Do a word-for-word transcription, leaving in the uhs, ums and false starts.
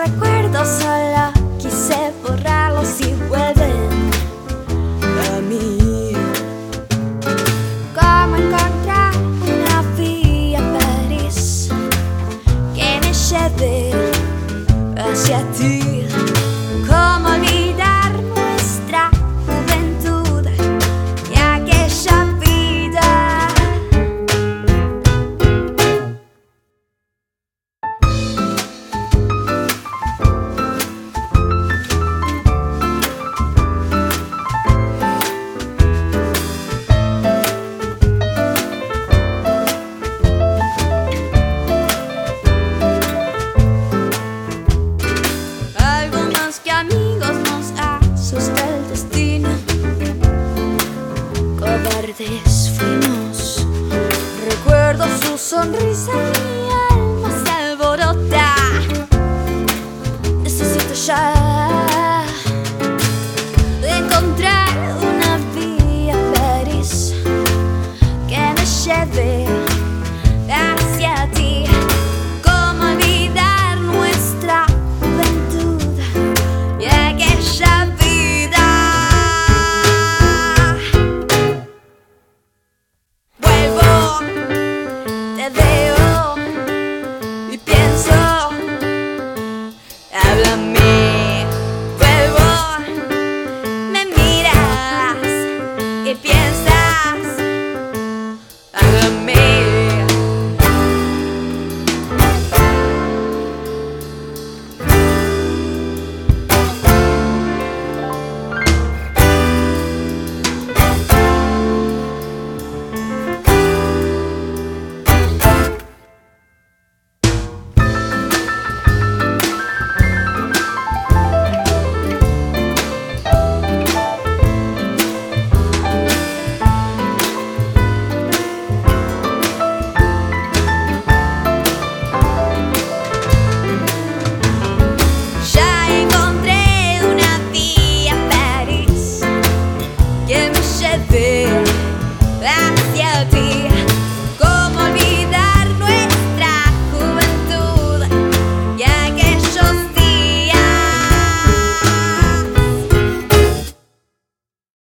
recuerdos solo quise borrarlos y vuelven a mí. ¿Cómo encontrar una vía a París que me lleve hacia ti? ¿Cómo olvidar nuestra juventud y aquella vida? Amigos nos asusta el destino, cobardes fuimos. Recuerdo su sonrisa y mi alma se alborota. Necesito ya